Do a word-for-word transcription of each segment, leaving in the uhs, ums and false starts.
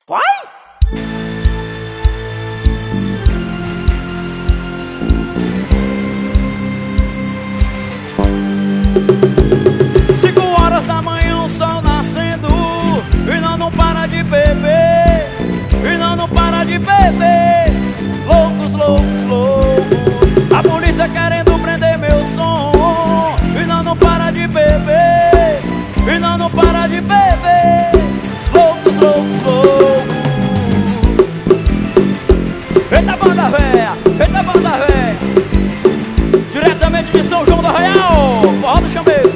Vai! Cinco horas da manhã, o sol nascendo, e não, não para de beber, e não, não para de beber. Loucos, loucos, loucos, a polícia querendo prender meu som, e não, não para de beber, e não, não para de beber. Loucos, loucos, loucos. Eita banda véia, eita banda véia, diretamente de São João do Arraial, forró do Chamego.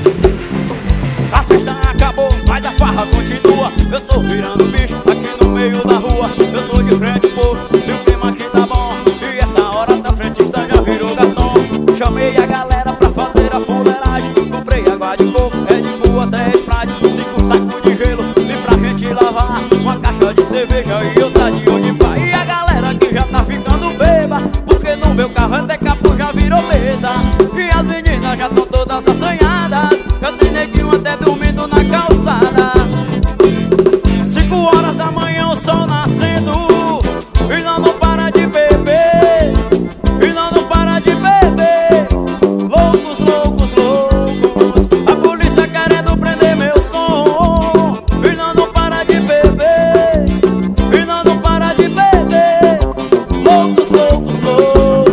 A festa acabou, mas a farra continua. Eu tô virando bicho aqui no meio da rua. Eu tô de frente pro posto e o clima aqui tá bom. E essa hora da frentista já virou garçom. Chamei a galera pra fazer a fuleiragem. Comprei água de coco, Red Bull até Sprite, cinco sacos de gelo e pra gente lavar, uma caixa de cerveja e outra de onde vai. E a galera que já tá ficando beba, porque no meu carro até capô já virou mesa. E as meninas já tão todas assanhadas, eu tenho neguinho até dormindo na calçada. Cinco horas da manhã, o sol nascendo, e não, não para de beber, e não, não para de beber. Loucos, loucos, loucos, a polícia querendo prender meu som, e não, não para de beber, e não, não para de beber. Loucos, loucos, loucos.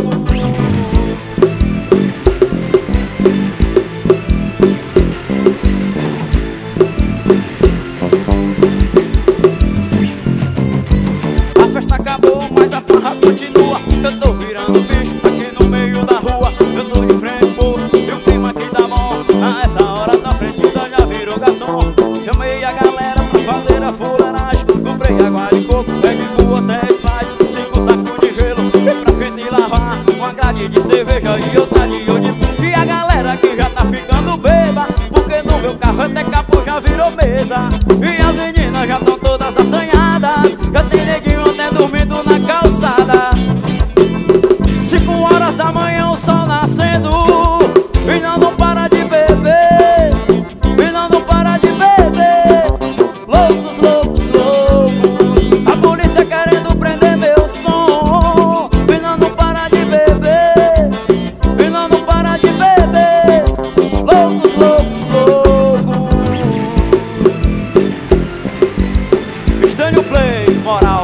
A festa acabou, mas a farra continua. Eu tô virando bicho aqui no meio da rua. Eu tô de frente posto e o clima aqui tá bom. A essa hora da frente já virou garçom. Chamei a galera pra fazer a fuleiragem. Comprei água de coco, Red Bull até Sprite, cinco sacos de gelo e pra gente lavar, uma grade de cerveja e outra de onde. E a galera que já tá ficando beba, porque no meu carro até capô já virou mesa. E as meninas já tão todas assanhadas, já tem neguinho até dormindo na calçada. Cinco horas da manhã, o sol nascendo, e não, não para de beber, e não, não para de beber. Loucos, loucos, loucos, a polícia querendo prender meu som, e não, não para de beber, e não, não para de beber. Loucos, loucos, loucos. Estênio Play, moral.